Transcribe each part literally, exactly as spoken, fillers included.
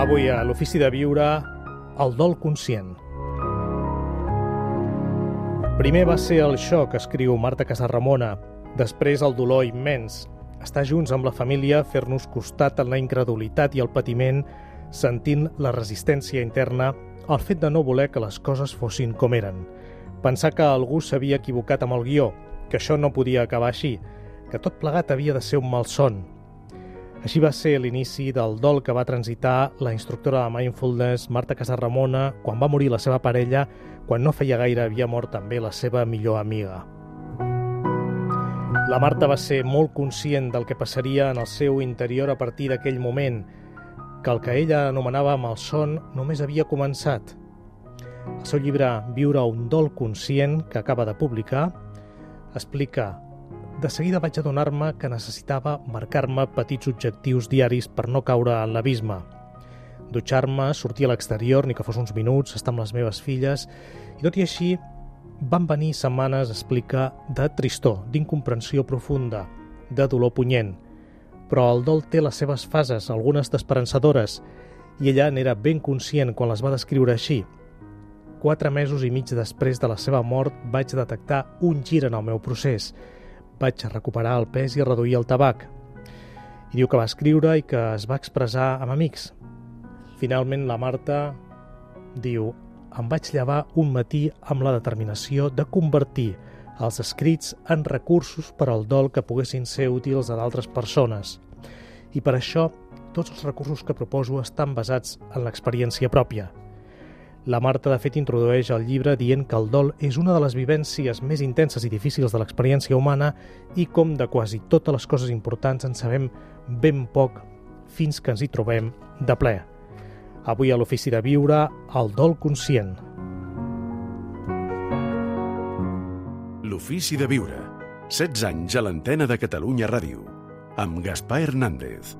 Avui a l'Ofici de Viure, el dol conscient. Primer va ser el xoc, escriu Marta Casaramona, després el dolor immens. Estar junts amb la família, fer-nos costat en la incredulitat i el patiment, sentint la resistència interna, el fet de no voler que les coses fossin com eren. Pensar que algú s'havia equivocat amb el guió, que això no podia acabar així, que tot plegat havia de ser un malson. Així va ser l'inici del dol que va transitar la instructora de Mindfulness, Marta Casaramona, quan va morir la seva parella, quan no feia gaire havia mort també la seva millor amiga. La Marta va ser molt conscient del que passaria en el seu interior a partir d'aquell moment, que el que ella anomenava malson només havia començat. El seu llibre Viure un dol conscient, que acaba de publicar, explica: de seguida vaig adonar-me que necessitava marcar-me petits objectius diaris per no caure en l'abisme. Dutxar-me, sortir a l'exterior, ni que fos uns minuts, estar amb les meves filles, i tot i així van venir setmanes, explica, de tristor, d'incomprensió profunda, de dolor punyent. Però el dol té les seves fases, algunes d'esperançadores, i ella n'era ben conscient quan les va descriure així. Quatre mesos i mig després de la seva mort vaig detectar un gir en el meu procés. Vaig recuperar el pes i reduir el tabac. I diu que va escriure i que es va expressar amb amics. Finalment la Marta diu: em vaig llevar un matí amb la determinació de convertir els escrits en recursos per al dol que poguessin ser útils a d'altres persones. I per això tots els recursos que proposo estan basats en l'experiència pròpia. La Marta, de fet, introdueix el llibre dient que el dol és una de les vivències més intenses i difícils de l'experiència humana i com de quasi totes les coses importants en sabem ben poc fins que ens hi trobem de ple. Avui a l'Ofici de Viure, el dol conscient. L'Ofici de Viure. setze anys a l'antena de Catalunya Ràdio. Amb Gaspar Hernández.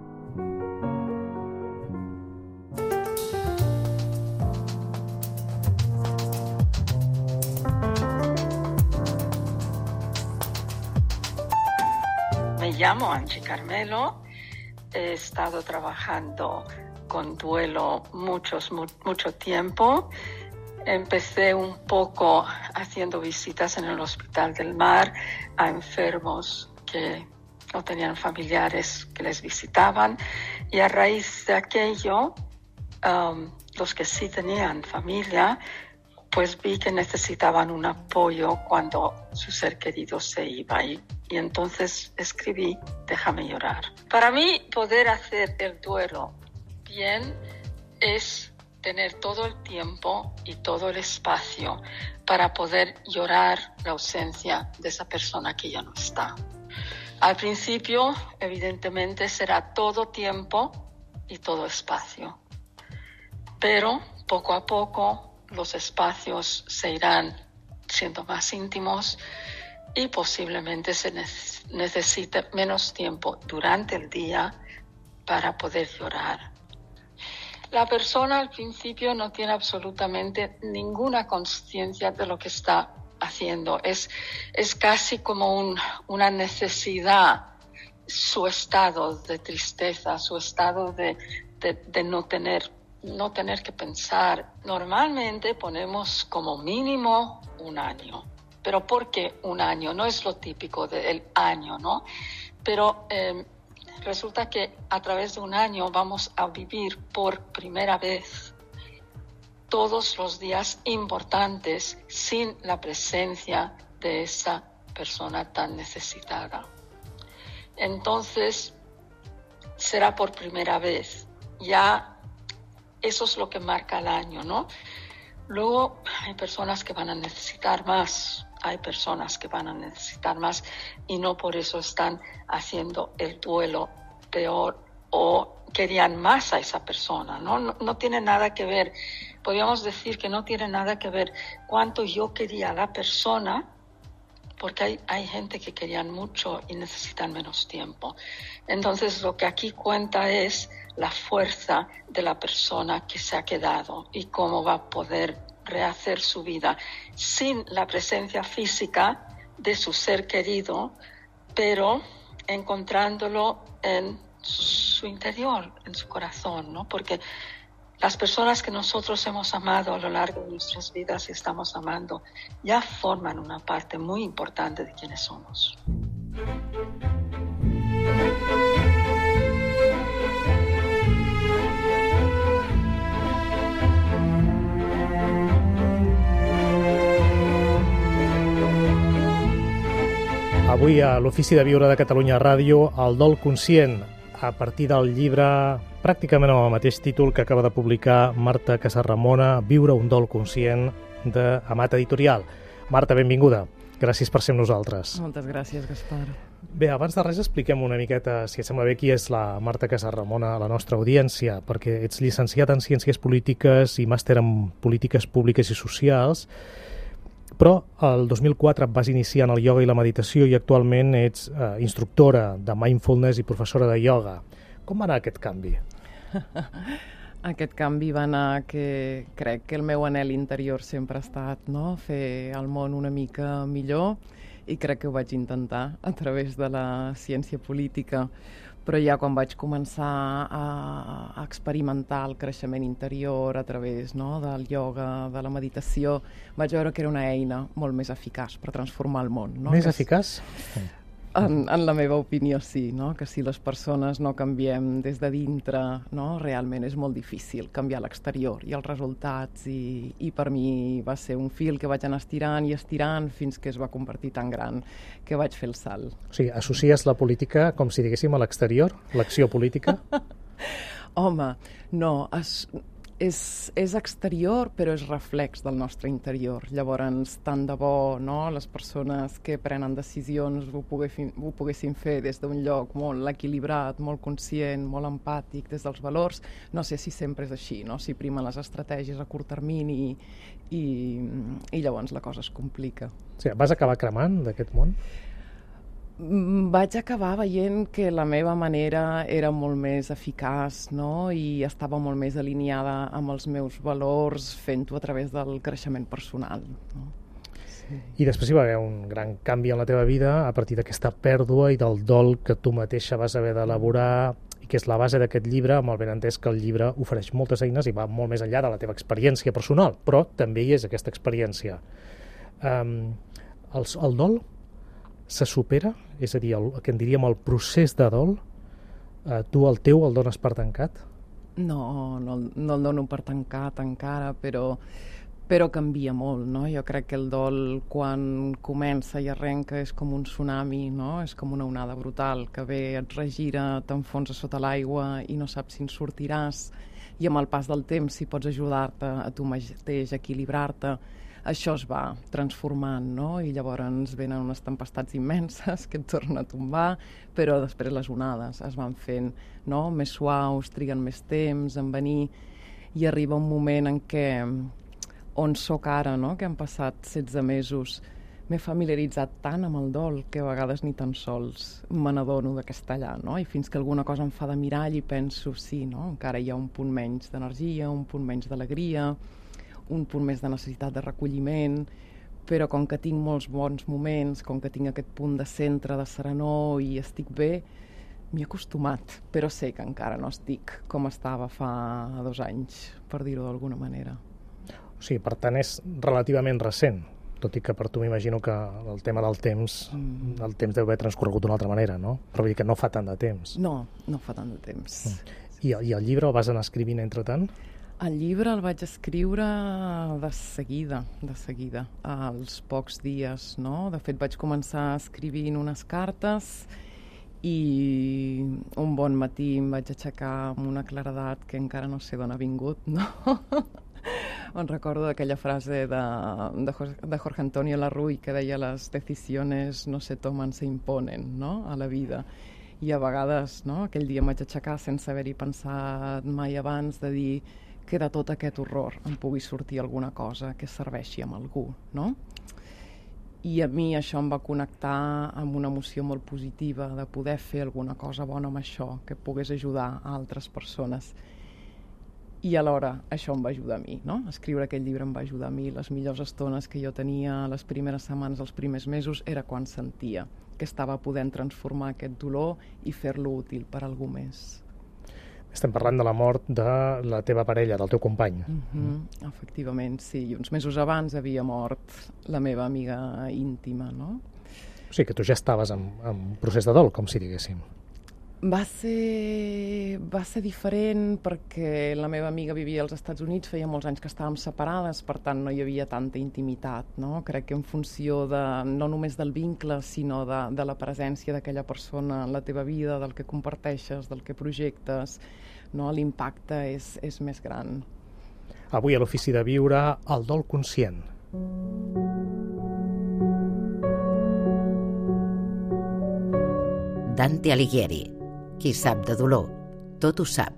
Me llamo Angie Carmelo, he estado trabajando con duelo muchos, mu- mucho tiempo. Empecé un poco haciendo visitas en el Hospital del Mar a enfermos que no tenían familiares que les visitaban, y a raíz de aquello, um, los que sí tenían familia, pues vi que necesitaban un apoyo cuando su ser querido se iba, y, y entonces escribí Déjame llorar. Para mí, poder hacer el duelo bien es tener todo el tiempo y todo el espacio para poder llorar la ausencia de esa persona que ya no está. Al principio, evidentemente, será todo tiempo y todo espacio, pero poco a poco los espacios se irán siendo más íntimos y posiblemente se ne- necesite menos tiempo durante el día para poder llorar. La persona al principio no tiene absolutamente ninguna conciencia de lo que está haciendo. Es, es casi como un, una necesidad, su estado de tristeza, su estado de, de, de no tener, no tener que pensar. Normalmente ponemos como mínimo un año. ¿Pero por qué un año? No es lo típico del año, ¿no? Pero eh, resulta que a través de un año vamos a vivir por primera vez todos los días importantes sin la presencia de esa persona tan necesitada. Entonces, será por primera vez. Ya eso es lo que marca el año, ¿no? Luego hay personas que van a necesitar más, hay personas que van a necesitar más y no por eso están haciendo el duelo peor o querían más a esa persona, ¿no? No, no tiene nada que ver. Podríamos decir que no tiene nada que ver cuánto yo quería a la persona, porque hay, hay gente que querían mucho y necesitan menos tiempo. Entonces, lo que aquí cuenta es la fuerza de la persona que se ha quedado y cómo va a poder rehacer su vida sin la presencia física de su ser querido, pero encontrándolo en su interior, en su corazón, ¿no? Porque las personas que nosotros hemos amado a lo largo de nuestras vidas y estamos amando ya forman una parte muy importante de quienes somos. Avui a l'Ofici de Viure de Catalunya Ràdio, el dol conscient, a partir del llibre pràcticament amb el mateix títol que acaba de publicar Marta Casarramona, Viure un dol conscient, d'Amat Editorial. Marta, benvinguda. Gràcies per ser amb nosaltres. Moltes gràcies, Gaspar. Bé, abans de res expliquem una miqueta, si et sembla bé, qui és la Marta Casarramona a la nostra audiència, perquè ets llicenciat en Ciències Polítiques i màster en Polítiques Públiques i Socials, però el dos mil quatre et vas iniciar en el ioga i la meditació i actualment ets eh, instructora de mindfulness i professora de ioga. Com va anar aquest canvi? Aquest canvi va anar que crec que el meu anhel interior sempre ha estat, no?, fer el món una mica millor, i crec que ho vaig intentar a través de la ciència política. Però ja quan vaig començar a, a experimentar el creixement interior a través, no?, del ioga, de la meditació, vaig veure que era una eina molt més eficaç per transformar el món. No? Més que eficaç? En, en la meva opinió, sí, no? Que si les persones no canviem des de dintre, no? Realment és molt difícil canviar l'exterior i els resultats, i, i per mi va ser un fil que vaig anar estirant i estirant fins que es va convertir tan gran que vaig fer el salt. O sigui, associes la política com si diguéssim a l'exterior, l'acció política? Home, no, es... És, és exterior, però és reflex del nostre interior. Llavors, tant de bo, no?, les persones que prenen decisions ho, poguessin, ho poguessin fer des d'un lloc molt equilibrat, molt conscient, molt empàtic, des dels valors. No sé si sempre és així, no?, si primen les estratègies a curt termini i, i, i llavors la cosa es complica. O sigui, vas acabar cremant d'aquest món? Vaig acabar veient que la meva manera era molt més eficaç, no?, i estava molt més alineada amb els meus valors, fent-ho a través del creixement personal. No? Sí. I després hi va haver un gran canvi en la teva vida a partir d'aquesta pèrdua i del dol que tu mateixa vas haver d'elaborar, i que és la base d'aquest llibre, amb el benentès que el llibre ofereix moltes eines i va molt més enllà de la teva experiència personal, però també hi és aquesta experiència. Um, el, el dol se supera? És a dir, el, el que en diríem el procés de dol, eh, tu el teu el dones per tancat? No, no, no el dono per tancat encara, però, però canvia molt, no? Jo crec que el dol, quan comença i arrenca, és com un tsunami, no? És com una onada brutal, que ve, et regira, t'enfonsa sota l'aigua i no saps si en sortiràs, i amb el pas del temps, si pots ajudar-te a tu mateix a equilibrar-te, això es va transformant, no? I llavors venen unes tempestats immenses que et tornen a tombar, però després les onades es van fent, no?, més suaus, triguen més temps en venir, i arriba un moment en què, on soc ara, no?, que han passat setze mesos, m'he familiaritzat tant amb el dol que a vegades ni tan sols me n'adono de que està allà, no? I fins que alguna cosa em fa de mirall i penso, sí, no?, encara hi ha un punt menys d'energia, un punt menys d'alegria, un punt més de necessitat de recolliment, però com que tinc molts bons moments, com que tinc aquest punt de centre, de serenor i estic bé, m'hi he acostumat, però sé que encara no estic com estava fa dos anys, per dir-ho d'alguna manera. O sigui, per tant, és relativament recent, tot i que per tu m'imagino que el tema del temps, mm. el temps deu haver transcorregut d'una altra manera, no? Però vull dir que no fa tant de temps. No, no fa tant de temps. Mm. I, I el llibre el vas anar escrivint entre tant? El llibre el vaig escriure de seguida, de seguida, als pocs dies, no? De fet, vaig començar escrivint unes cartes i un bon matí em vaig aixecar amb una claredat que encara no sé d'on ha vingut, no? Em recordo d'aquella frase de, de, de Jorge Antonio Larruy que deia les decisiones no se toman, se imponen, no?, a la vida. I a vegades, no?, aquell dia em vaig aixecar sense haver-hi pensat mai abans, de dir que de tot aquest horror em pugui sortir alguna cosa que serveixi amb algú, no? I a mi això em va connectar amb una emoció molt positiva de poder fer alguna cosa bona amb això, que pogués ajudar a altres persones. I alhora això em va ajudar a mi, no? Escriure aquest llibre em va ajudar a mi. Les millors estones que jo tenia les primeres setmanes, els primers mesos, era quan sentia que estava podent transformar aquest dolor i fer-lo útil per a algú més. Estem parlant de la mort de la teva parella, del teu company. Mm-hmm. Efectivament, sí. I uns mesos abans havia mort la meva amiga íntima, no? O sigui que tu ja estaves en, en procés de dol, com si diguéssim. Va ser, va ser diferent perquè la meva amiga vivia als Estats Units, feia molts anys que estàvem separades, per tant no hi havia tanta intimitat, no? Crec que en funció de, no només del vincle, sinó de, de la presència d'aquella persona en la teva vida, del que comparteixes, del que projectes, no? L'impacte és, és més gran. Avui a l'Ofici de Viure, el dol conscient. Dante Alighieri. Qui sap de dolor, tot ho sap.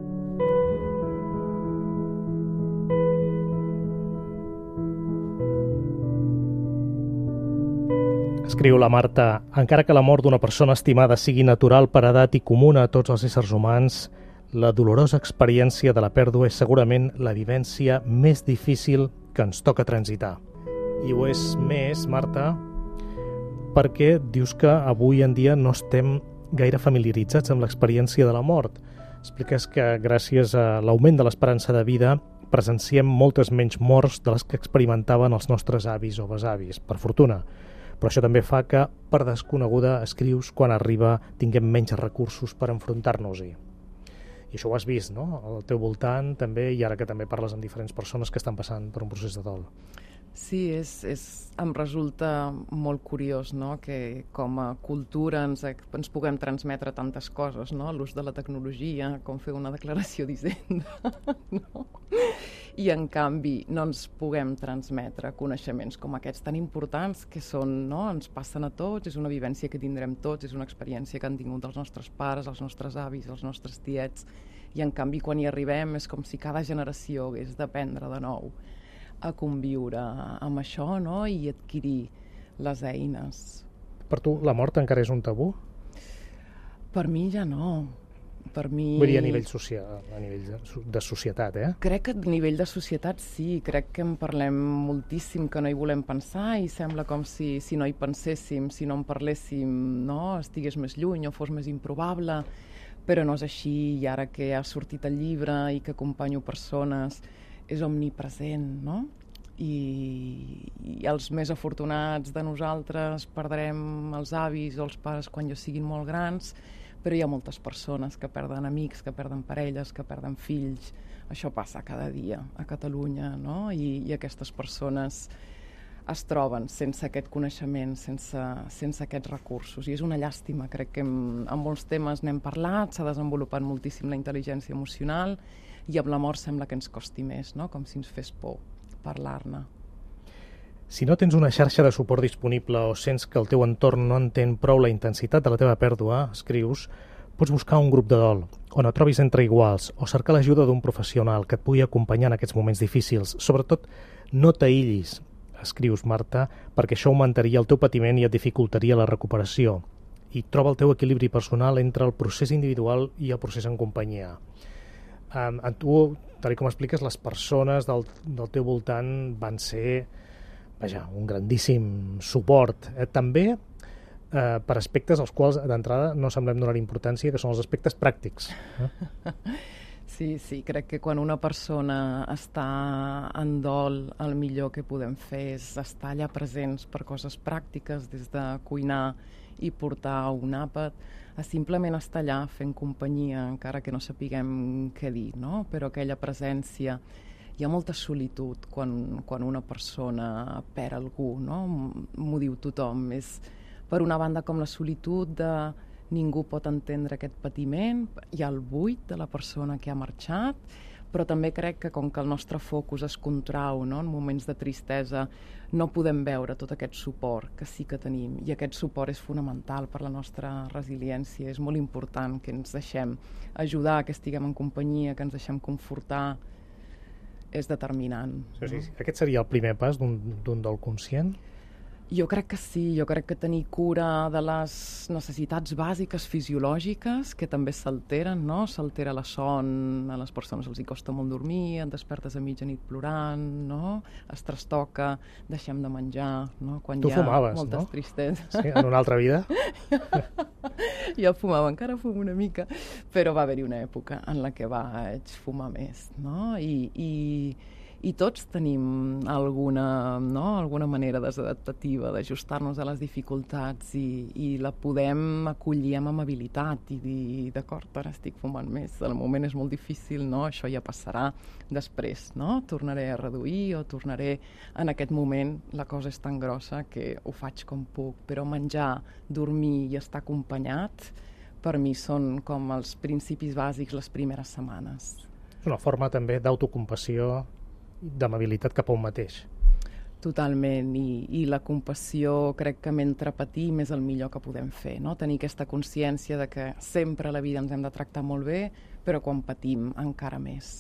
Escriu la Marta, encara que la mort d'una persona estimada sigui natural per edat i comuna a tots els éssers humans, la dolorosa experiència de la pèrdua és segurament la vivència més difícil que ens toca transitar. I ho és més, Marta, perquè dius que avui en dia no estem gaire familiaritzats amb l'experiència de la mort. Expliques que gràcies a l'augment de l'esperança de vida presenciem moltes menys morts de les que experimentaven els nostres avis o besavis, per fortuna. Però això també fa que, per desconeguda, escrius quan arriba tinguem menys recursos per enfrontar-nos-hi. I això ho has vist, no?, al teu voltant també, i ara que també parles amb diferents persones que estan passant per un procés de dol. Sí, és, és, em resulta molt curiós, no?, que com a cultura ens, ens puguem transmetre tantes coses, no?, l'ús de la tecnologia, com fer una declaració d'Hisenda, no? I en canvi no ens puguem transmetre coneixements com aquests tan importants que són, no?, ens passen a tots, és una vivència que tindrem tots, és una experiència que han tingut els nostres pares, els nostres avis, els nostres tiets, i en canvi quan hi arribem és com si cada generació hagués d'aprendre de nou a conviure amb això, no?, i adquirir les eines. Per tu la mort encara és un tabú? Per mi ja no. Per mi... Vull dir a nivell, social, a nivell de, de societat, eh? Crec que a nivell de societat sí, crec que en parlem moltíssim, que no hi volem pensar i sembla com si, si no hi penséssim, si no en parléssim, no?, estigués més lluny o fos més improbable, però no és així, i ara que ha sortit el llibre i que acompanyo persones és omnipresent, no? I, i els més afortunats de nosaltres perdrem els avis o els pares quan ja siguin molt grans, però hi ha moltes persones que perden amics, que perden parelles, que perden fills. Això passa cada dia a Catalunya, no? I, i aquestes persones es troben sense aquest coneixement, sense, sense aquests recursos. I és una llàstima, crec que en, en molts temes n'hem parlat, s'ha desenvolupat moltíssim la intel·ligència emocional, i amb la mort sembla que ens costi més, no?, com si ens fes por parlar-ne. Si no tens una xarxa de suport disponible o sents que el teu entorn no entén prou la intensitat de la teva pèrdua, escrius, pots buscar un grup de dol, on et trobis entre iguals, o cercar l'ajuda d'un professional que et pugui acompanyar en aquests moments difícils. Sobretot, no t'aïllis, escrius, Marta, perquè això augmentaria el teu patiment i et dificultaria la recuperació. I troba el teu equilibri personal entre el procés individual i el procés en companyia. Um, a tu, tal com expliques, les persones del, del teu voltant van ser, vaja, un grandíssim suport. Eh, també eh, per aspectes als quals d'entrada no semblem donar importància, que són els aspectes pràctics. Eh? Sí, sí, crec que quan una persona està en dol, el millor que podem fer és estar allà presents per coses pràctiques, des de cuinar i portar un àpat, a simplement estar allà fent companyia, encara que no sapiguem què dir, no? Però aquella presència. Hi ha molta solitud quan, quan una persona perd algú, no? M'ho diu tothom. És, per una banda, com la solitud de ningú pot entendre aquest patiment, hi ha el buit de la persona que ha marxat, però també crec que com que el nostre focus es contrau, no?, en moments de tristesa, no podem veure tot aquest suport que sí que tenim, i aquest suport és fonamental per la nostra resiliència. És molt important que ens deixem ajudar, que estiguem en companyia, que ens deixem confortar. És determinant. Sí, sí. Aquest seria el primer pas d'un dol conscient? Jo crec que sí, jo crec que tenir cura de les necessitats bàsiques fisiològiques, que també s'alteren, no? S'altera la son, a les persones els hi costa molt dormir, et despertes a mitjanit plorant, no? Es trastoca, deixem de menjar, no? Quan tu hi ha fumaves, moltes no? tristeses. Sí, en una altra vida? Jo fumava, encara fumo una mica, però va haver-hi una època en la que vaig fumar més, no? I... i I tots tenim alguna, no? alguna manera desadaptativa d'ajustar-nos a les dificultats i, i la podem acollir amb amabilitat i dir, d'acord, ara estic fumant més, el moment és molt difícil, no? Això ja passarà després, no? Tornaré a reduir o tornaré... En aquest moment la cosa és tan grossa que ho faig com puc, però menjar, dormir i estar acompanyat per mi són com els principis bàsics les primeres setmanes. És una forma també d'autocompassió, d'amabilitat cap a un mateix. Totalment, i, i la compassió crec que mentre patim és el millor que podem fer, no? Tenir aquesta consciència de que sempre a la vida ens hem de tractar molt bé, però quan patim encara més.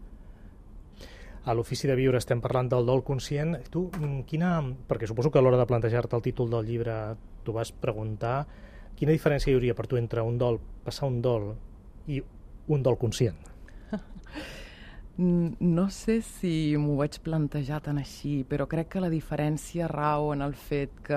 A l'Ofici de Viure estem parlant del dol conscient. Tu, quina... Perquè suposo que a l'hora de plantejar-te el títol del llibre t'ho vas preguntar, quina diferència hi hauria per tu entre un dol, passar un dol i un dol conscient? No sé si m'ho vaig plantejar tan així, però crec que la diferència rau en el fet que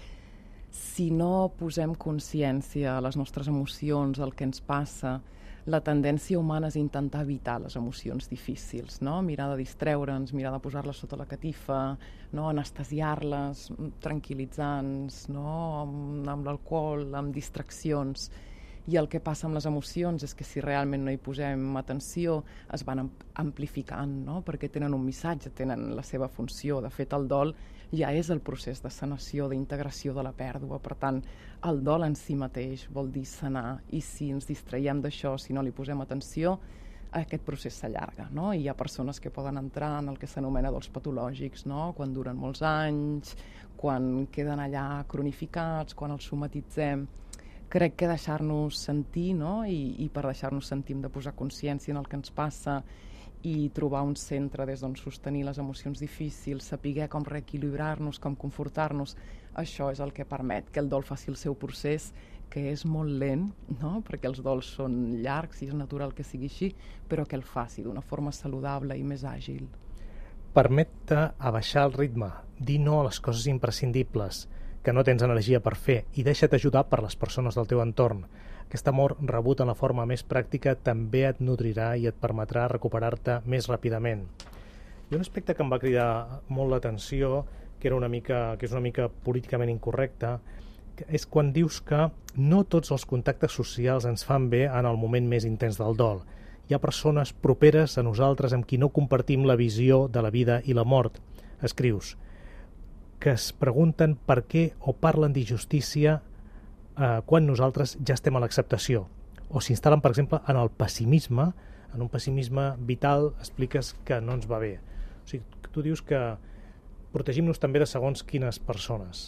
si no posem consciència a les nostres emocions, al que ens passa, la tendència humana és intentar evitar les emocions difícils, no? Mirar de distreure'ns, mirar de posar-les sota la catifa, no? Anestesiar-les, tranquil·litzar-nos, no? amb, amb l'alcohol, amb distraccions. I el que passa amb les emocions és que si realment no hi posem atenció es van amplificant, no? Perquè tenen un missatge, tenen la seva funció. De fet, el dol ja és el procés de sanació, d'integració de la pèrdua. Per tant, el dol en si mateix vol dir sanar, i si ens distraiem d'això, si no li posem atenció, aquest procés s'allarga, no? I hi ha persones que poden entrar en el que s'anomena dols patològics, no? Quan duren molts anys, quan queden allà cronificats, quan els somatitzem. Crec que deixar-nos sentir, no? I, i per deixar-nos sentir hem de posar consciència en el que ens passa i trobar un centre des d'on sostenir les emocions difícils, saber com reequilibrar-nos, com confortar-nos. Això és el que permet que el dol faci el seu procés, que és molt lent, no? Perquè els dols són llargs i és natural que sigui així, però que el faci d'una forma saludable i més àgil. Permet-te abaixar el ritme, dir no a les coses imprescindibles, que no tens energia per fer, i deixa't ajudar per les persones del teu entorn. Aquest amor rebut en la forma més pràctica també et nodrirà i et permetrà recuperar-te més ràpidament. Hi ha un aspecte que em va cridar molt l'atenció, que, era una mica, que és una mica políticament incorrecte, que és quan dius que no tots els contactes socials ens fan bé en el moment més intens del dol. Hi ha persones properes a nosaltres amb qui no compartim la visió de la vida i la mort. Escrius que es pregunten per què o parlen d'injustícia eh, quan nosaltres ja estem a l'acceptació, o s'instal·len, per exemple, en el pessimisme, en un pessimisme vital, expliques que no ens va bé. O sigui, tu dius que protegim-nos també de segons quines persones.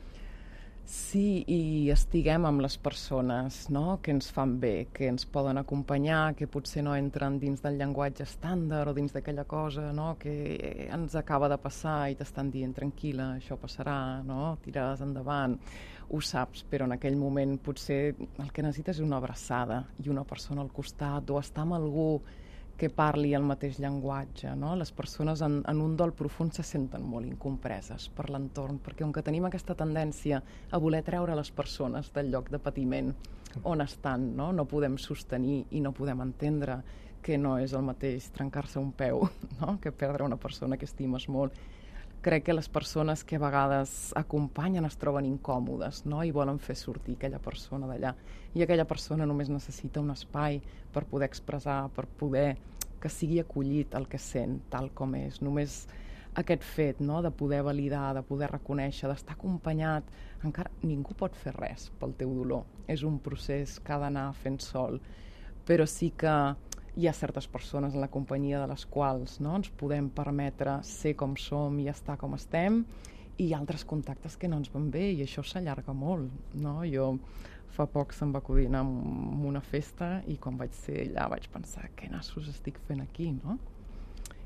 Sí, i estiguem amb les persones, no? Que ens fan bé, que ens poden acompanyar, que potser no entren dins del llenguatge estàndard o dins d'aquella cosa, no? Que ens acaba de passar i t'estan dient tranquil·la, això passarà, no? Tiraràs endavant, ho saps, però en aquell moment potser el que necessites és una abraçada i una persona al costat, o estar amb algú que parli el mateix llenguatge, no? Les persones en, en un dol profund se senten molt incompreses per l'entorn, perquè com que tenim aquesta tendència a voler treure les persones del lloc de patiment on estan, no? No podem sostenir i no podem entendre que no és el mateix trencar-se un peu, no? Que perdre una persona que estimes molt. Crec que les persones que a vegades acompanyen es troben incòmodes, no? I volen fer sortir aquella persona d'allà. I aquella persona només necessita un espai per poder expressar, per poder que sigui acollit el que sent, tal com és. Només aquest fet, no? De poder validar, de poder reconèixer, d'estar acompanyat. Encara ningú pot fer res pel teu dolor. És un procés que ha d'anar fent sol. Però sí que hi ha certes persones en la companyia de les quals, no, ens podem permetre ser com som i estar com estem, i altres contactes que no ens van bé, i això s'allarga molt, no? Jo fa poc se'm va acudir anar a una festa i quan vaig ser allà vaig pensar què nassos estic fent aquí, no?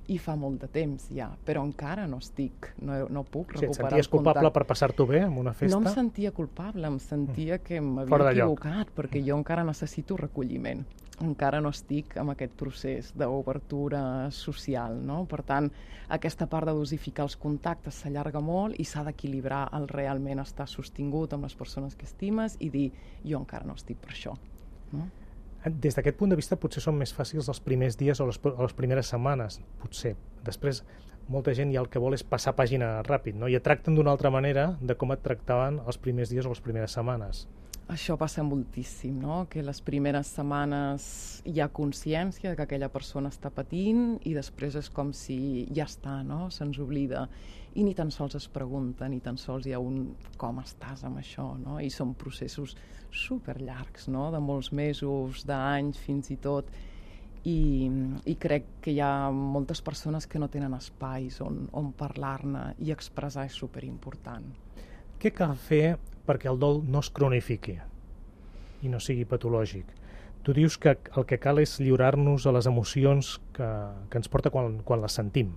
i fa molt de temps ja, però encara no estic, no, no puc Sí, et recuperar senties el contacte. culpable per passar-t'ho bé en una festa? No em sentia culpable, em sentia que Fora m'havia de lloc. equivocat, perquè jo encara necessito recolliment. Encara no estic en aquest procés d'obertura social, no? Per tant, aquesta part de dosificar els contactes s'allarga molt i s'ha d'equilibrar el realment estar sostingut amb les persones que estimes i dir, jo encara no estic per això, no? Des d'aquest punt de vista potser són més fàcils els primers dies o les, o les primeres setmanes, potser. Després, molta gent ja el que vol és passar pàgina ràpid, no? I et tracten d'una altra manera de com et tractaven els primers dies o les primeres setmanes. Això passa moltíssim, no? Que les primeres setmanes hi ha consciència que aquella persona està patint i després és com si ja està, no? Se'ns oblida. I ni tan sols es pregunta, ni tan sols hi ha un com estàs amb això, no? I són processos superllargs, no? De molts mesos, d'anys, fins i tot. I, i crec que hi ha moltes persones que no tenen espais on, on parlar-ne i expressar és superimportant. Què cal fer perquè el dol no es cronifiqui i no sigui patològic? Tu dius que el que cal és lliurar-nos a les emocions que, que ens porta quan, quan les sentim.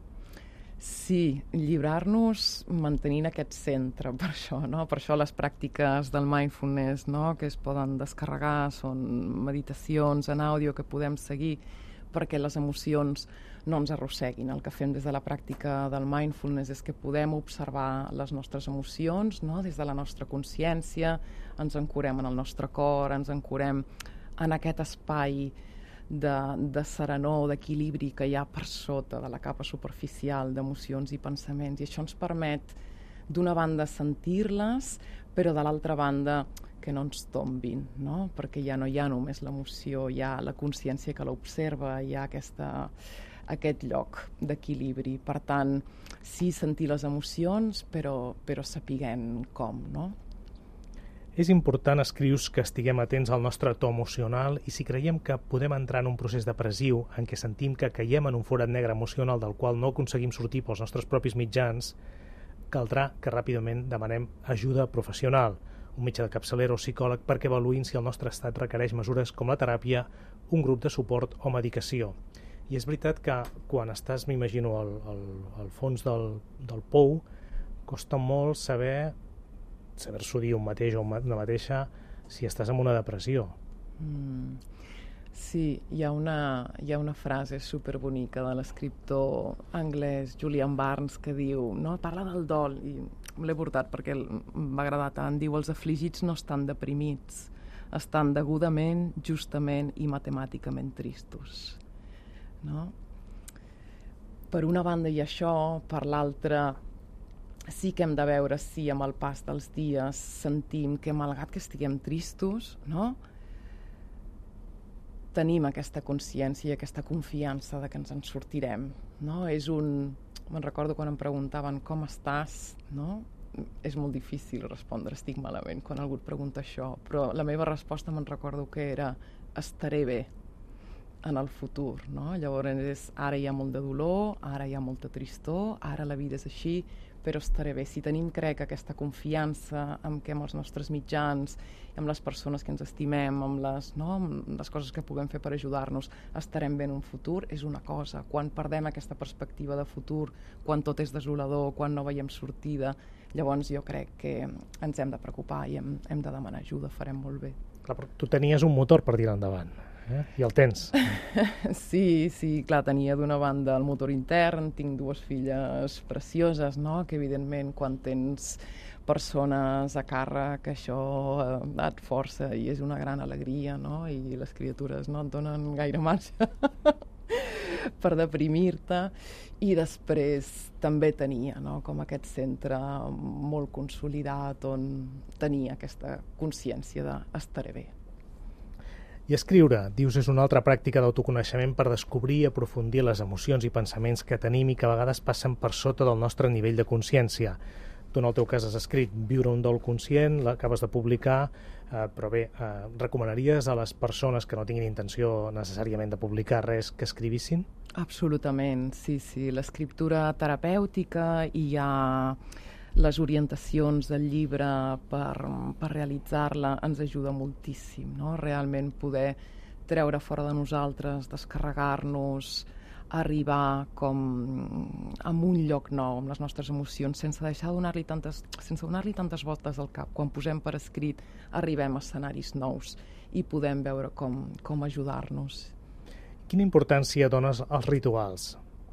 Sí, lliurar-nos mantenint aquest centre, per això, no? Per això les pràctiques del mindfulness, no? Que es poden descarregar, són meditacions en àudio que podem seguir perquè les emocions no ens arrosseguin. El que fem des de la pràctica del mindfulness és que podem observar les nostres emocions, no? Des de la nostra consciència, ens ancorem en el nostre cor, ens ancorem en aquest espai de, de serenor, d'equilibri que hi ha per sota de la capa superficial d'emocions i pensaments. I això ens permet, d'una banda, sentir-les, però de l'altra banda que no ens tombin, no? Perquè ja no hi ha només l'emoció, hi ha la consciència que l'observa, hi ha aquesta, aquest lloc d'equilibri. Per tant, sí sentir les emocions, però, però sapiguem com, no? És important, escrius, que estiguem atents al nostre to emocional i si creiem que podem entrar en un procés depressiu en què sentim que caiem en un forat negre emocional del qual no aconseguim sortir pels nostres propis mitjans, caldrà que ràpidament demanem ajuda professional, un metge de capçalera o psicòleg, perquè avaluïn si el nostre estat requereix mesures com la teràpia, un grup de suport o medicació. I és veritat que quan estàs, m'imagino, al, al, al fons del, del pou, costa molt saber saber-s'ho dir un mateix o una mateixa si estàs en una depressió. Mm. Sí, hi ha una, hi ha una frase superbonica de l'escriptor anglès Julian Barnes que diu, no, parla del dol, i l'he portat perquè m'ha agradat tant, diu, els afligits no estan deprimits, estan degudament, justament i matemàticament tristos. No? Per una banda hi ha això, per l'altra sí que hem de veure si amb el pas dels dies sentim que malgrat que estiguem tristos, no? Tenim aquesta consciència i aquesta confiança de que ens en sortirem, no? És un... Me'n recordo quan em preguntaven com estàs, no? És molt difícil respondre estic malament quan algú et pregunta això, però la meva resposta me'n recordo que era estaré bé en el futur, no? Llavors és, ara hi ha molt de dolor, ara hi ha molta tristor, ara la vida és així, però estaré bé. Si tenim, crec, aquesta confiança amb que amb els nostres mitjans, amb les persones que ens estimem, amb les, no? amb les coses que puguem fer per ajudar-nos, estarem bé en un futur, és una cosa. Quan perdem aquesta perspectiva de futur, quan tot és desolador, quan no veiem sortida, llavors jo crec que ens hem de preocupar i hem, hem de demanar ajuda, farem molt bé. Clar, però tu tenies un motor per tirar endavant, eh? I el tens. Sí, sí, clar, tenia d'una banda el motor intern, tinc dues filles precioses, no? Que evidentment quan tens persones a càrrec, això et força i és una gran alegria, no? I les criatures no et donen gaire marge per deprimir-te. I després també tenia, no? Com aquest centre molt consolidat on tenia aquesta consciència de estaré bé. I escriure, dius, és una altra pràctica d'autoconeixement per descobrir i aprofundir les emocions i pensaments que tenim i que a vegades passen per sota del nostre nivell de consciència. Tu en el teu cas has escrit Viure un dol conscient, l'acabes de publicar, eh, però bé, eh, recomanaries a les persones que no tinguin intenció necessàriament de publicar res que escrivissin? Absolutament, sí, sí. L'escriptura terapèutica i hi ha les orientacions del llibre per, per realitzar-la ens ajuda moltíssim, no? Realment poder treure fora de nosaltres, descarregar-nos arribar com a un lloc nou amb les nostres emocions, sense deixar donar-li tantes, sense donar-li tantes voltes al cap. Quan posem per escrit, arribem a escenaris nous i podem veure com, com ajudar-nos. Quina importància dones als rituals?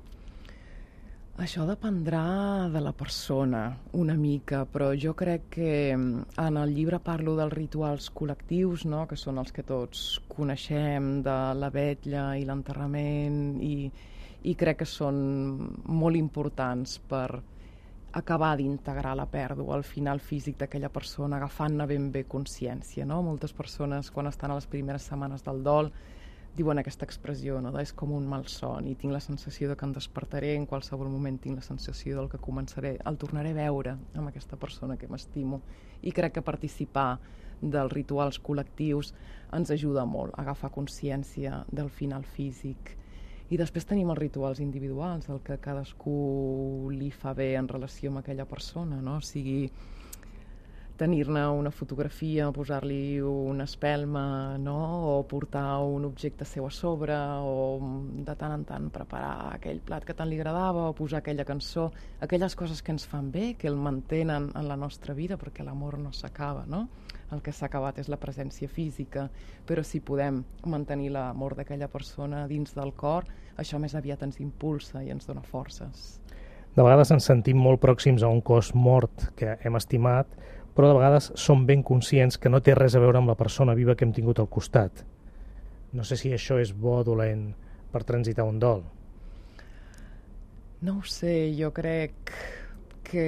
Això dependrà de la persona una mica, però jo crec que en el llibre parlo dels rituals col·lectius, no? Que són els que tots coneixem, de la vetlla i l'enterrament, i, i crec que són molt importants per acabar d'integrar la pèrdua al final físic d'aquella persona, agafant-ne ben bé consciència, no? Moltes persones, quan estan a les primeres setmanes del dol, diuen aquesta expressió, no? És com un malson, i tinc la sensació de que em despertaré, en qualsevol moment tinc la sensació del que començaré, el tornaré a veure amb aquesta persona que m'estimo. I crec que participar dels rituals col·lectius ens ajuda molt a agafar consciència del final físic. I després tenim els rituals individuals, el que cadascú li fa bé en relació amb aquella persona, no? O sigui, tenir-ne una fotografia, posar-li una espelma, no? O portar un objecte seu a sobre, o de tant en tant preparar aquell plat que tant li agradava, o posar aquella cançó, aquelles coses que ens fan bé, que el mantenen en la nostra vida, perquè l'amor no s'acaba, no? El que s'ha acabat és la presència física, però si podem mantenir l'amor d'aquella persona dins del cor, això més aviat ens impulsa i ens dona forces. De vegades ens sentim molt pròxims a un cos mort que hem estimat, però de vegades som ben conscients que no té res a veure amb la persona viva que hem tingut al costat. No sé si això és bo o dolent per transitar un dol. No ho sé, jo crec que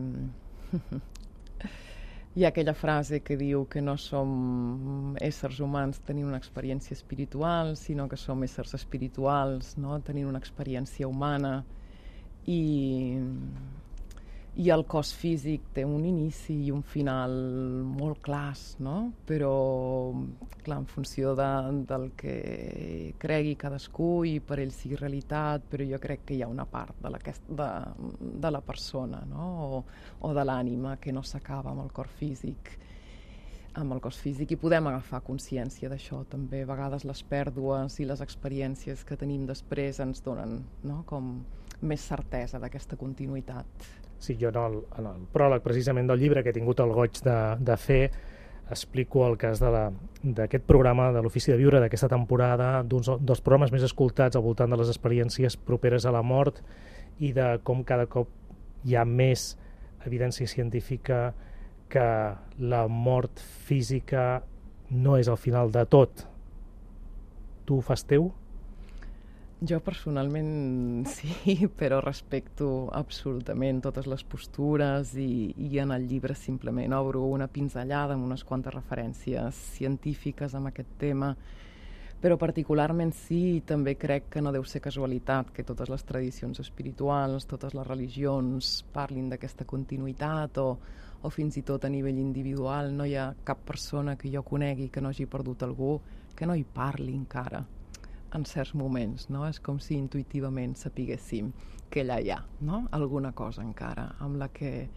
hi ha aquella frase que diu que no som éssers humans tenint una experiència espiritual, sinó que som éssers espirituals, no? Tenint una experiència humana, i... i el cos físic té un inici i un final molt clars, no? Però, clar, en funció de, del que cregui cadascú i per ell sigui realitat, però jo crec que hi ha una part de la, de, de la persona, no? O, o de l'ànima que no s'acaba amb el cor físic, amb el cos físic, i podem agafar consciència d'això també. A vegades les pèrdues i les experiències que tenim després ens donen, no? Com més certesa d'aquesta continuïtat. Sí, jo en el, en el pròleg precisament del llibre que he tingut el goig de, de fer, explico el cas d'aquest programa de l'Ofici de Viure d'aquesta temporada, d'uns dels programes més escoltats al voltant de les experiències properes a la mort, i de com cada cop hi ha més evidència científica que la mort física no és el final de tot. Tu ho fas teu? Jo personalment sí, però respecto absolutament totes les postures, i, i en el llibre simplement obro una pinzellada amb unes quantes referències científiques amb aquest tema, però particularment sí, també crec que no deu ser casualitat que totes les tradicions espirituals, totes les religions parlin d'aquesta continuïtat, o, o fins i tot a nivell individual. No hi ha cap persona que jo conegui que no hagi perdut algú que no hi parli encara en certs moments, no? És com si intuïtivament sapiguéssim que allà hi ha, no? Alguna cosa encara amb la que...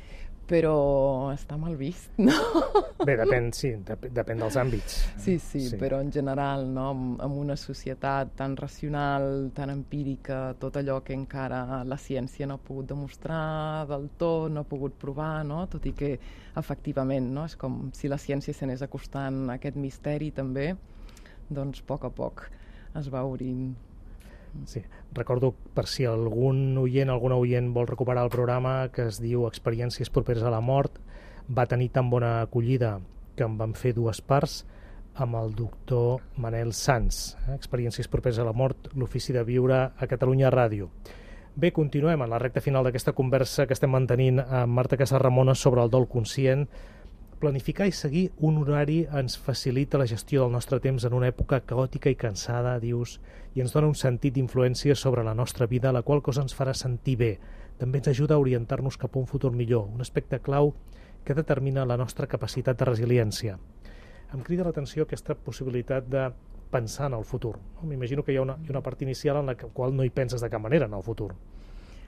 Però està mal vist, no? Bé, depèn, sí, dep depèn dels àmbits. Sí, sí, sí, però en general, no? En una societat tan racional, tan empírica, tot allò que encara la ciència no ha pogut demostrar del tot, no ha pogut provar, no? Tot i que, efectivament, no? És com si la ciència s'anés acostant a aquest misteri també, doncs a poc a poc es va obrint. Sí, recordo, per si algun oient, alguna oient vol recuperar el programa, que es diu Experiències properes a la mort, va tenir tan bona acollida que en van fer dues parts amb el doctor Manel Sans, eh? Experiències properes a la mort, l'Ofici de Viure a Catalunya Ràdio. Bé, continuem en la recta final d'aquesta conversa que estem mantenint amb Marta Casarramona sobre el dol conscient. Planificar i seguir un horari ens facilita la gestió del nostre temps en una època caòtica i cansada, dius, i ens dona un sentit d'influència sobre la nostra vida, la qual cosa ens farà sentir bé. També ens ajuda a orientar-nos cap a un futur millor, un aspecte clau que determina la nostra capacitat de resiliència. Em crida l'atenció aquesta possibilitat de pensar en el futur. M'imagino que hi ha una, hi ha una part inicial en la qual no hi penses de cap manera en el futur.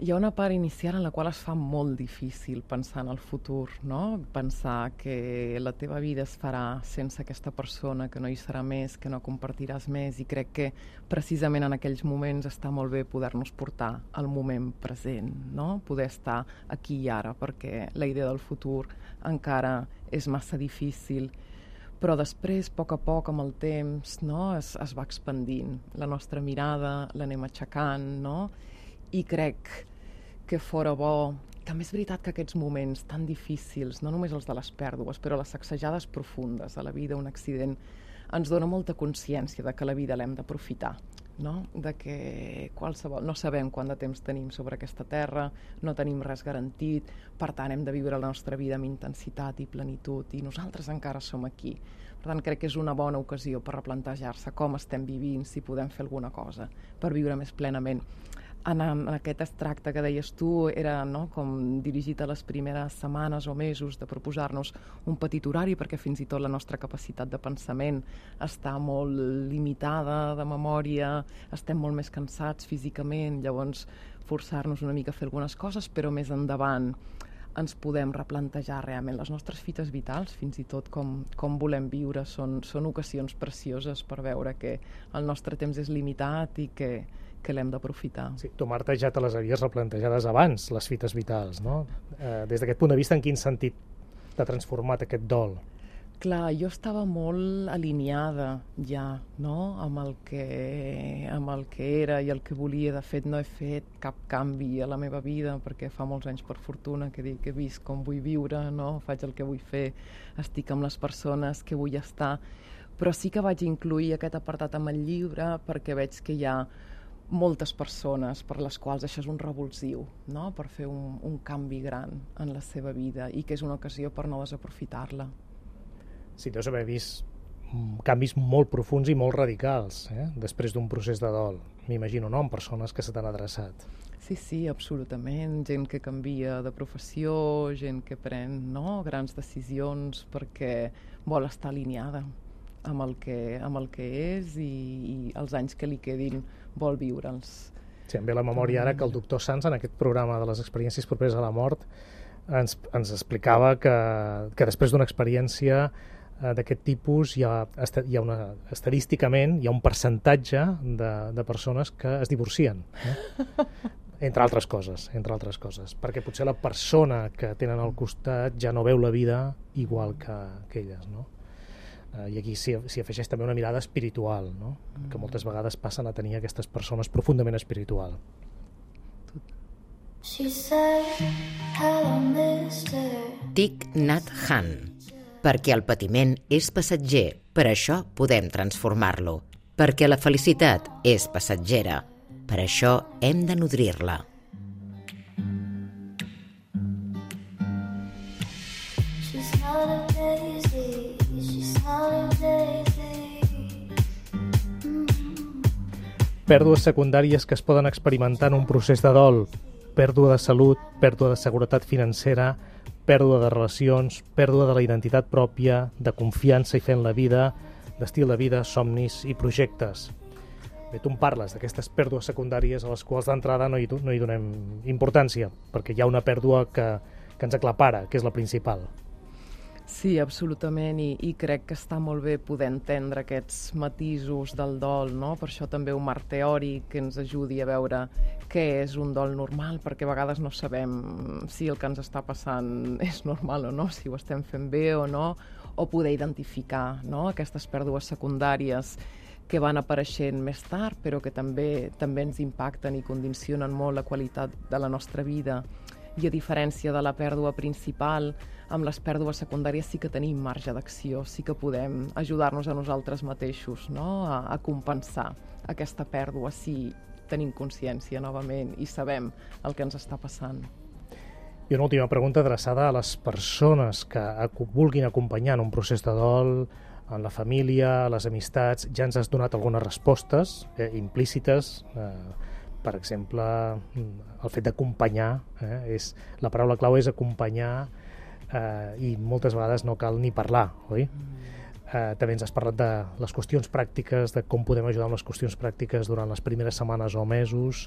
hi ha una part inicial en la qual es fa molt difícil pensar en el futur, no? Pensar que la teva vida es farà sense aquesta persona, que no hi serà més, que no compartiràs més, i crec que precisament en aquells moments està molt bé poder-nos portar al moment present, no? Poder estar aquí i ara, perquè la idea del futur encara és massa difícil. Però després, a poc a poc, amb el temps, no? es, es va expandint. La nostra mirada l'anem aixecant, no? I crec que fora bo. També és veritat que aquests moments tan difícils, no només els de les pèrdues, però les sacsejades profundes de la vida, un accident, ens dona molta consciència de que la vida l'hem d'aprofitar, no? De que qualsevol... No sabem quant de temps tenim sobre aquesta terra, no tenim res garantit, per tant hem de viure la nostra vida amb intensitat i plenitud, i nosaltres encara som aquí. Per tant, crec que és una bona ocasió per replantejar-se com estem vivint, si podem fer alguna cosa per viure més plenament. En, en aquest extracte que deies tu era, no, com dirigit a les primeres setmanes o mesos de proposar-nos un petit horari, perquè fins i tot la nostra capacitat de pensament està molt limitada, de memòria, estem molt més cansats físicament, llavors forçar-nos una mica a fer algunes coses, però més endavant ens podem replantejar realment les nostres fites vitals, fins i tot com, com volem viure. Són, són ocasions precioses per veure que el nostre temps és limitat i que que l'hem d'aprofitar. Sí, tu, Marta, ja te les havies replantejades abans, les fites vitals, no? Eh, des d'aquest punt de vista, en quin sentit t'ha transformat aquest dol? Clar, jo estava molt alineada ja, no?, amb el que, amb el que era i el que volia. De fet, no he fet cap canvi a la meva vida, perquè fa molts anys, per fortuna, que dic que he vist com vull viure, no?, faig el que vull fer, estic amb les persones que vull estar, però sí que vaig incluir aquest apartat amb el llibre perquè veig que hi ha moltes persones per les quals això és un revulsiu, no?, per fer un, un canvi gran en la seva vida, i que és una ocasió per no desaprofitar-la. Sí, deus haver vist canvis molt profuns i molt radicals, eh? Després d'un procés de dol, m'imagino, no?, amb persones que se t'han adreçat. Sí, sí, absolutament. Gent que canvia de professió, gent que pren, no?, grans decisions perquè vol estar alineada amb el que, amb el que és, i, i els anys que li quedin vol viure'ls. Sí, em ve a la memòria ara que el doctor Sanz, en aquest programa de les experiències properes a la mort, ens, ens explicava que, que després d'una experiència eh, d'aquest tipus hi ha, hi ha una, estadísticament hi ha un percentatge de, de persones que es divorcien, eh? entre altres coses, entre altres coses, perquè potser la persona que tenen al costat ja no veu la vida igual que, que elles, no? Uh, I aquí s'hi afegeix també una mirada espiritual, no? Mm. Que moltes vegades passen a tenir aquestes persones profundament espiritual. Thich Nhat Hanh. Perquè el patiment és passatger, per això podem transformar-lo. Perquè la felicitat és passatgera, per això hem de nodrir-la. Pèrdues secundàries que es poden experimentar en un procés de dol: pèrdua de salut, pèrdua de seguretat financera, pèrdua de relacions, pèrdua de la identitat pròpia, de confiança i fent la vida, d'estil de vida, somnis i projectes. Bé, tu em parles d'aquestes pèrdues secundàries a les quals d'entrada no hi, no hi donem importància, perquè hi ha una pèrdua que, que ens aclapara, que és la principal. Sí, absolutament, i, i crec que està molt bé poder entendre aquests matisos del dol, no? Per això també un marc teòric que ens ajudi a veure què és un dol normal, perquè a vegades no sabem si el que ens està passant és normal o no, si ho estem fent bé o no, o poder identificar, no?, aquestes pèrdues secundàries que van apareixent més tard, però que també, també ens impacten i condicionen molt la qualitat de la nostra vida. I a diferència de la pèrdua principal, amb les pèrdues secundàries sí que tenim marge d'acció, sí que podem ajudar-nos a nosaltres mateixos, no?, a, a compensar aquesta pèrdua si tenim consciència novament i sabem el que ens està passant. I una última pregunta adreçada a les persones que vulguin acompanyar en un procés de dol, en la família, a les amistats. Ja ens has donat algunes respostes eh, implícites, eh, per exemple, el fet d'acompanyar, eh, és, la paraula clau és acompanyar, eh, i moltes vegades no cal ni parlar, oi? Eh, també ens has parlat de les qüestions pràctiques, de com podem ajudar amb les qüestions pràctiques durant les primeres setmanes o mesos,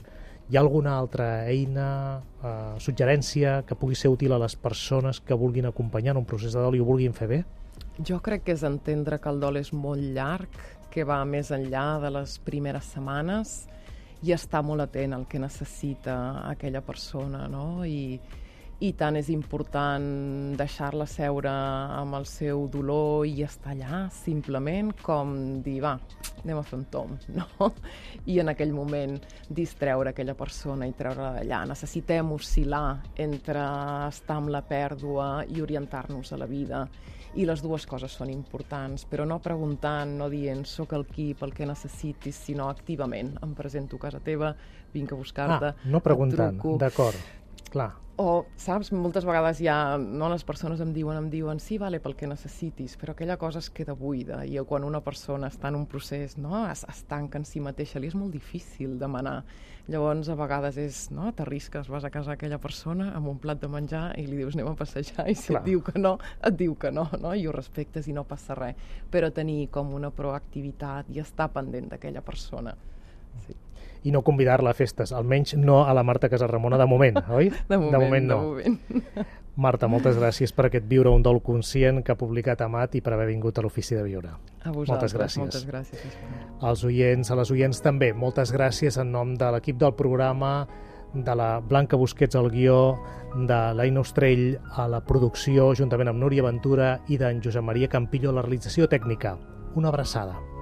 Hi ha alguna altra eina, eh, suggerència que pugui ser útil a les persones que vulguin acompanyar en un procés de dol i ho vulguin fer bé? Jo crec que és entendre que el dol és molt llarg, que va més enllà de les primeres setmanes i estar molt atent al que necessita aquella persona, no? I, i tant és important deixar-la seure amb el seu dolor i estar allà, simplement, com dir, va, anem a fer un tomb, no? I en aquell moment distreure aquella persona i treure-la d'allà. Necessitem oscil·lar entre estar amb la pèrdua i orientar-nos a la vida. I les dues coses són importants, però no preguntant, no dient soc aquí pel que necessitis, sinó activament. Em presento a casa teva, vinc a buscar-te, ah, no preguntant, et truco. D'acord, clar. O, saps, moltes vegades ja, no, les persones em diuen, em diuen, sí, vale, pel que necessitis, però aquella cosa es queda buida, i quan una persona està en un procés, no, es, es tanca en si mateixa, li és molt difícil demanar. Llavors, a vegades és, no, t'arrisques, vas a casa aquella persona amb un plat de menjar i li dius anem a passejar, i si Clar. et diu que no, et diu que no, no, i ho respectes i no passa res. Però tenir com una proactivitat i estar pendent d'aquella persona. Sí. I no convidar-la a festes, almenys no a la Marta Casarramona de moment, oi? De moment, de moment no. De moment. Marta, moltes gràcies per aquest Viure un dol conscient que ha publicat Amat i per haver vingut a l'Ofici de Viure. A vosaltres, moltes gràcies. Moltes gràcies. Als oients, a les oients també, moltes gràcies en nom de l'equip del programa, de la Blanca Busquets al guió, de l'Aina Ostrell a la producció, juntament amb Núria Ventura i d'en Josep Maria Campillo a la realització tècnica. Una abraçada.